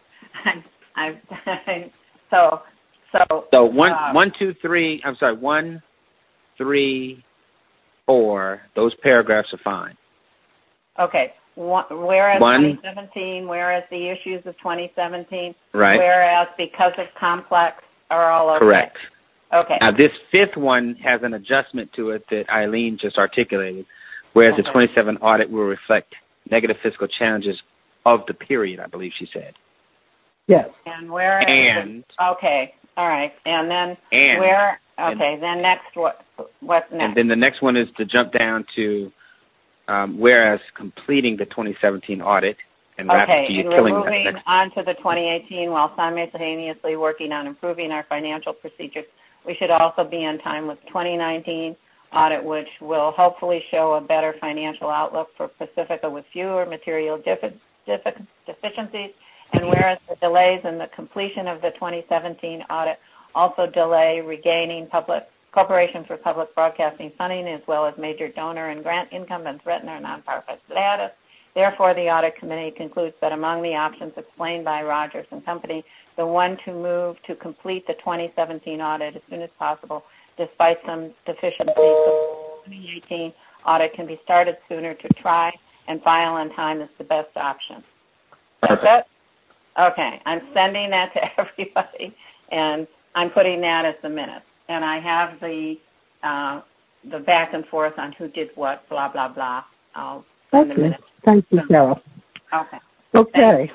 So 1, 2, 3, I'm sorry, 1, 3, 4, those paragraphs are fine. Okay. Whereas 2017, whereas the issues of 2017, right. Whereas because of complex are all okay. Correct. Okay. Now, this fifth one has an adjustment to it that Eileen just articulated, whereas the 27 audit will reflect negative fiscal challenges of the period, I believe she said. Yes. And whereas... okay. All right. And then then next, what's next? And then the next one is to jump down to whereas completing the 2017 audit and rapidly killing we're moving on to the 2018 while simultaneously working on improving our financial procedures. We should also be on time with 2019 audit, which will hopefully show a better financial outlook for Pacifica with fewer material deficiencies. And whereas the delays in the completion of the 2017 audit also delay regaining Corporation for Public Broadcasting funding as well as major donor and grant income and threaten our nonprofit status. Therefore, the Audit Committee concludes that among the options explained by Rogers and Company, the one to move to complete the 2017 audit as soon as possible, despite some deficiencies, the 2018 audit can be started sooner to try and file on time is the best option. That's it? Okay, I'm sending that to everybody, and I'm putting that as the minutes. And I have the back and forth on who did what, blah, blah, blah. I'll send the minutes. Thank you, Carol. Okay. Okay.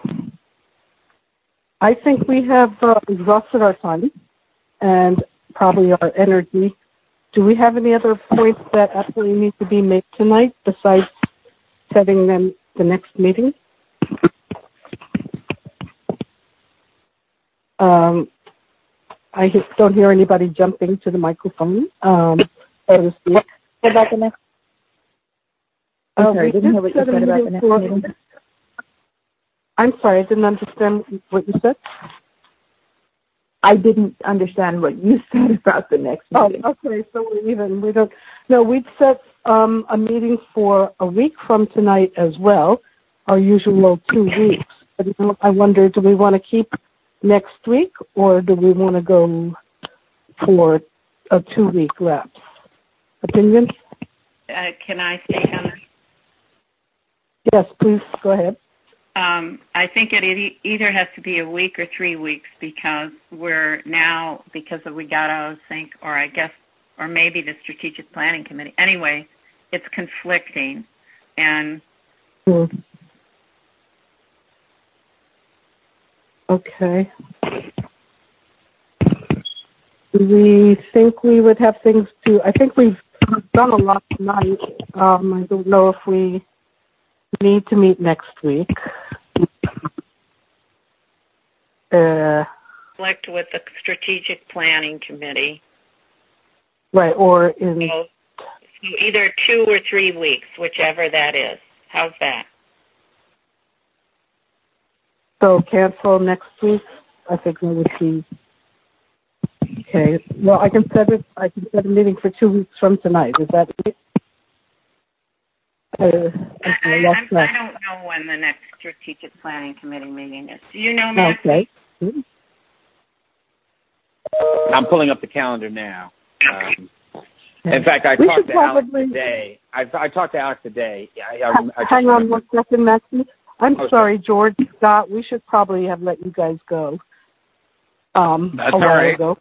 I think we have exhausted our time and probably our energy. Do we have any other points that absolutely need to be made tonight besides setting them the next meeting? I don't hear anybody jumping to the microphone, so to speak. What about the next? I'm sorry, I didn't hear what you said about the next meeting. I'm sorry, I didn't understand what you said. I didn't understand what you said about the next meeting. Oh, okay, so we don't. No, we'd set a meeting for a week from tonight as well, our usual 2 weeks. But I wonder, do we want to keep next week, or do we want to go for a 2-week lapse? Opinion? Can I speak on this? Yes, please go ahead. I think it either has to be a week or 3 weeks because we're now, because we got out of sync, or I guess, or maybe the Strategic Planning Committee. Anyway, it's conflicting. And okay. Do we think we would have things to, I think we've done a lot tonight. I don't know if we need to meet next week. Select with the Strategic Planning Committee. Right, or in... So either 2 or 3 weeks, whichever that is. How's that? So cancel next week? I think that would be... Okay. Well, I can set a meeting for 2 weeks from tonight. Is that it? I don't know when the next Strategic Planning Committee meeting is. Do you know, Matt? Okay. I'm pulling up the calendar now. In fact, I talked to Alex today. I talked to Alex today. Hang on 1 second, Matthew. I'm sorry, George, Scott. We should probably have let you guys go. That's all right. Ago.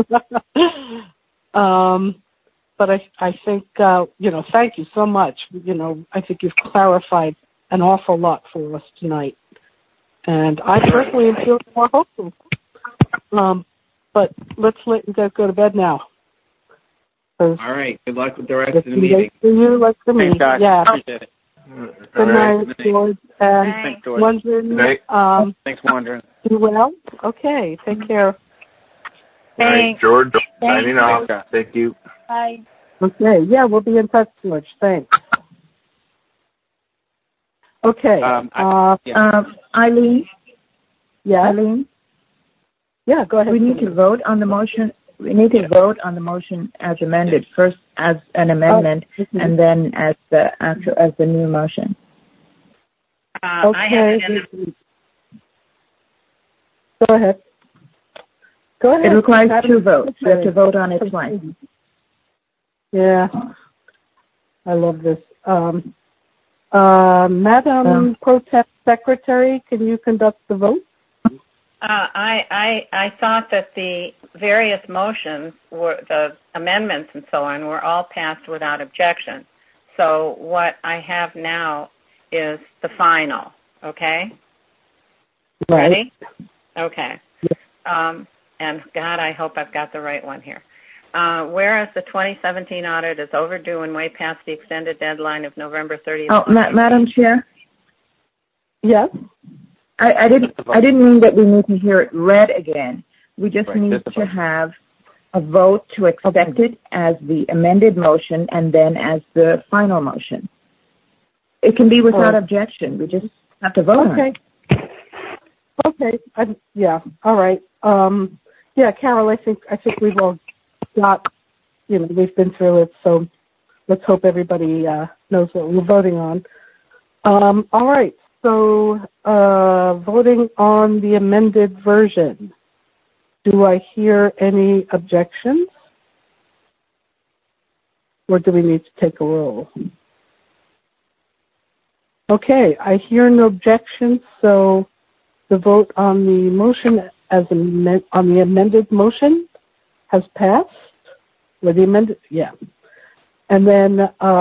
But I think, thank you so much. I think you've clarified an awful lot for us tonight. And I personally am feeling more hopeful. But let's let you guys go to bed now. All right. Good luck with the rest of the meeting. For you, like for me. Yeah. Appreciate it. Good night, George. And thanks, George. Wondering, thanks, Wondering. You well? Okay. Take care. All right, George. Signing off. Thank you. Bye. Okay. Yeah, we'll be in touch, George. Thanks. Okay. Eileen? Yeah? Eileen? Yeah, go ahead. We need to vote on the motion. We need to vote on the motion as amended, first as an amendment, and then as the new motion. Okay. Go ahead. Go ahead. It requires two votes. We have to vote on it twice. Yeah. I love this. Madam Protest Secretary, can you conduct the vote? I thought that the various motions, the amendments and so on, were all passed without objection. So what I have now is the final, okay? Right. Ready? Okay. And God, I hope I've got the right one here. Whereas the 2017 audit is overdue and way past the extended deadline of November 30th. Oh, Madam Chair? Yes? I didn't mean that we need to hear it read again. We just need to have a vote to accept it as the amended motion and then as the final motion. It can be without objection. We just have to vote on it. Okay. Yeah. All right. Yeah, Carol, I think we've all got, we've been through it, so let's hope everybody knows what we're voting on. All right. So, voting on the amended version. Do I hear any objections? Or do we need to take a roll? Okay, I hear no objections, so the vote on the motion on the amended motion has passed. Or the amended, yeah. And then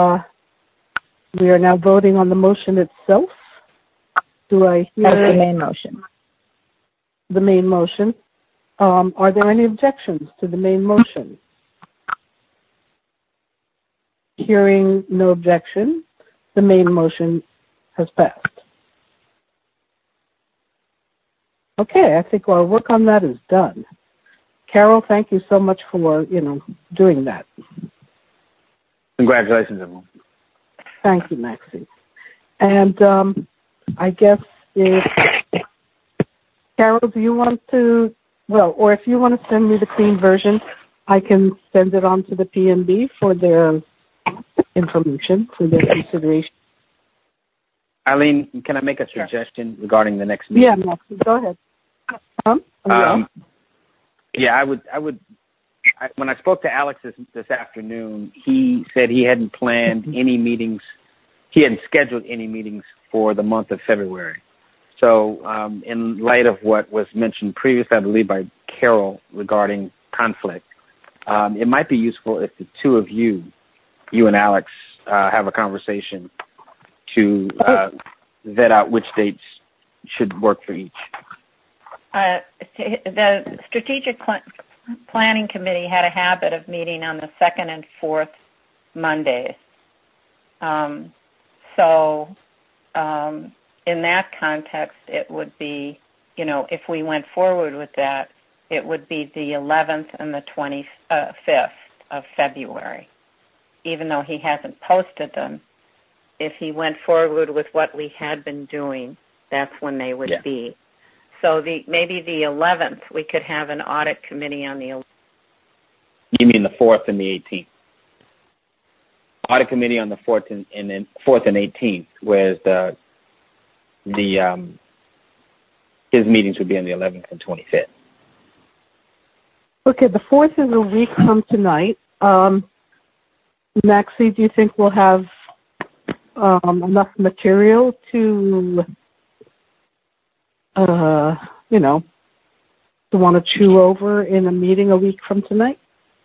we are now voting on the motion itself. Do I hear... That's the main motion. The main motion. Are there any objections to the main motion? Hearing no objection, the main motion has passed. Okay, I think our work on that is done. Carol, thank you so much for, doing that. Congratulations, everyone. Thank you, Maxie. And I guess if, Carol, do you want to, or if you want to send me the clean version, I can send it on to the PNB for their information, for their consideration. Eileen, can I make a suggestion regarding the next meeting? Yeah, Maxie, go ahead. Yeah, I would. When I spoke to Alex this afternoon, he said he hadn't planned any meetings. He hadn't scheduled any meetings for the month of February. So, in light of what was mentioned previously, I believe by Carol regarding conflict, it might be useful if the two of you and Alex, have a conversation to vet out which dates should work for each. The Strategic Planning Committee had a habit of meeting on the second and fourth Mondays. So in that context, it would be, if we went forward with that, it would be the 11th and the 25th of February. Even though he hasn't posted them, if he went forward with what we had been doing, that's when they would be. So maybe the 11th, we could have an audit committee on the 11th. You mean the 4th and the 18th? Audit committee on the 4th and 18th, whereas his meetings would be on the 11th and 25th. Okay, the 4th is a week from tonight. Maxie, do you think we'll have enough material to, to want to chew over in a meeting a week from tonight?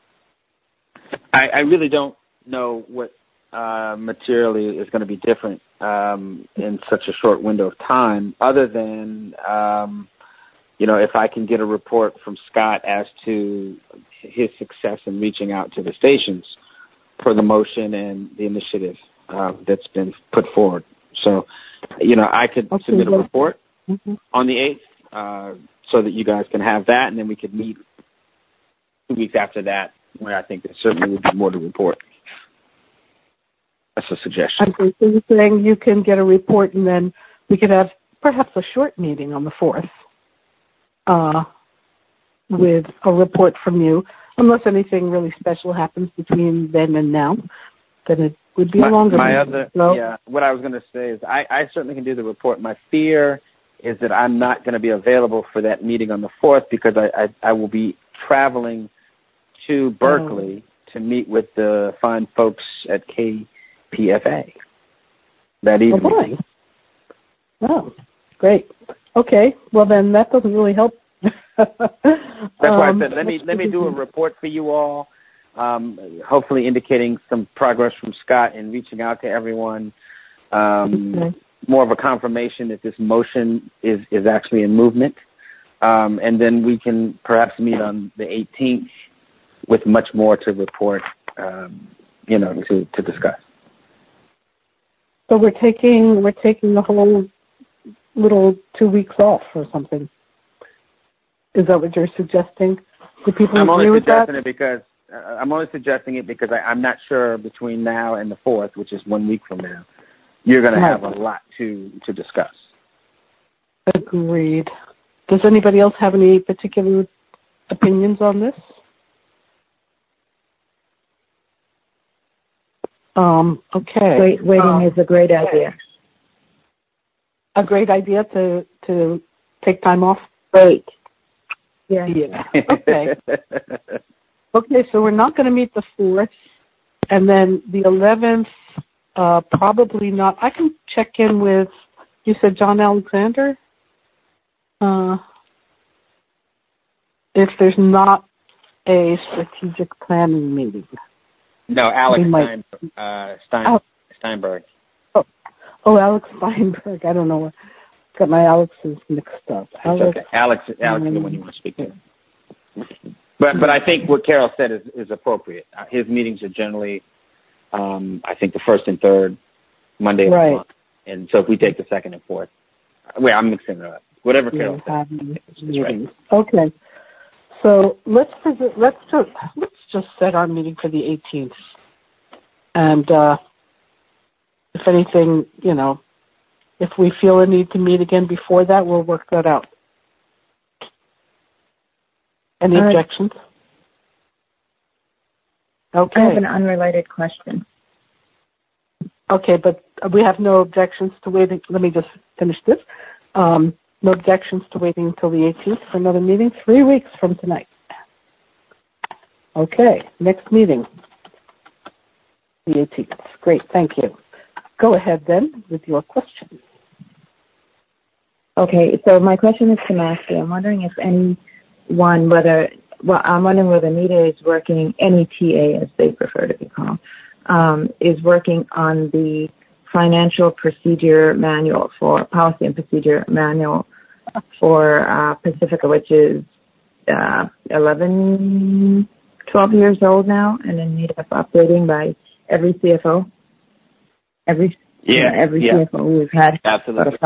I really don't know what materially is going to be different in such a short window of time, other than, if I can get a report from Scott as to his success in reaching out to the stations for the motion and the initiative that's been put forward. So, I could submit a report on the 8th so that you guys can have that, and then we could meet 2 weeks after that, where I think there certainly would be more to report. That's a suggestion. Okay, so you're saying you can get a report and then we could have perhaps a short meeting on the 4th with a report from you, unless anything really special happens between then and now, then it would be a longer meeting. What I was going to say is I certainly can do the report. My fear is that I'm not going to be available for that meeting on the 4th because I will be traveling to Berkeley to meet with the fine folks at KPFA that evening. Oh, boy. Oh, great. Okay, well then that doesn't really help. That's why I said let me do a report for you all, hopefully indicating some progress from Scott in reaching out to everyone, more of a confirmation that this motion is actually in movement, and then we can perhaps meet on the 18th with much more to report, to discuss. So we're taking the whole little 2 weeks off or something. Is that what you're suggesting? Do people agree with that? I'm only suggesting it because I'm not sure between now and the 4th, which is 1 week from now, you're going to have a lot to discuss. Agreed. Does anybody else have any particular opinions on this? Okay. Waiting is a great idea. A great idea to take time off? Wait. Yeah. Okay. Okay, so we're not going to meet the 4th, and then the 11th, probably not. I can check in with, you said John Alexander? If there's not a strategic planning meeting. No, Alex Steinberg. Oh, Alex Steinberg. I don't know. Got my Alexes mixed up. Okay. Alex is the one you want to speak to. But I think what Carol said is appropriate. His meetings are generally, I think, the first and third Monday of the month. And so if we take the second and fourth, I'm mixing it up. Whatever Carol said. Right. Okay. So let's just set our meeting for the 18th. And if anything, if we feel a need to meet again before that, we'll work that out. Any objections? Okay. I have an unrelated question. Okay, but we have no objections to waiting. Let me just finish this. No objections to waiting until the 18th for another meeting, 3 weeks from tonight. Okay, next meeting, the 18th. Great, thank you. Go ahead then with your question. Okay, so my question is to Maxie. I'm wondering if I'm wondering whether NITA is working, NETA as they prefer to be called, is working on the financial procedure manual for policy and procedure manual for Pacifica, which is 12 years old now, and in need of updating by every CFO. Every CFO we've had. Absolutely.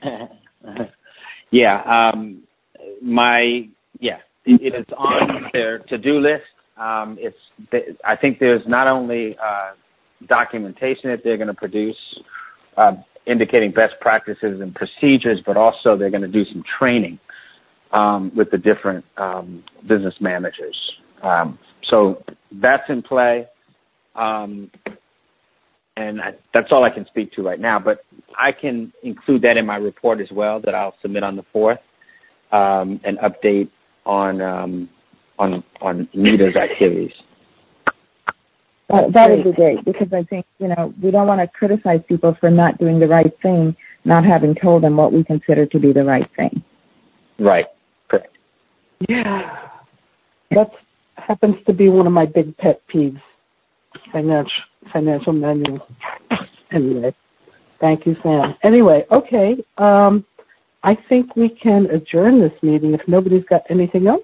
It is on their to-do list. I think there's not only documentation that they're going to produce indicating best practices and procedures, but also they're going to do some training with the different business managers. So that's in play. And that's all I can speak to right now, but I can include that in my report as well that I'll submit on the 4th, an update on NITA's activities. That would be great, because I think, we don't want to criticize people for not doing the right thing, not having told them what we consider to be the right thing. Right. Correct. Yeah. That happens to be one of my big pet peeves, financial manual. Anyway, thank you, Sam. Anyway, okay. I think we can adjourn this meeting if nobody's got anything else.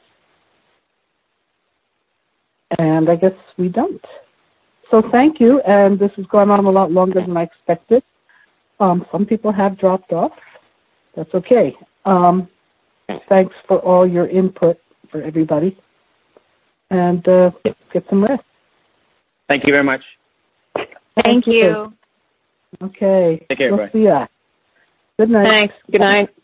And I guess we don't. So thank you, and this has gone on a lot longer than I expected. Some people have dropped off. That's okay. Thanks for all your input for everybody. And get some rest. Thank you very much. Thank you. Okay. Take care, we'll see ya. Good night. Thanks. Good night.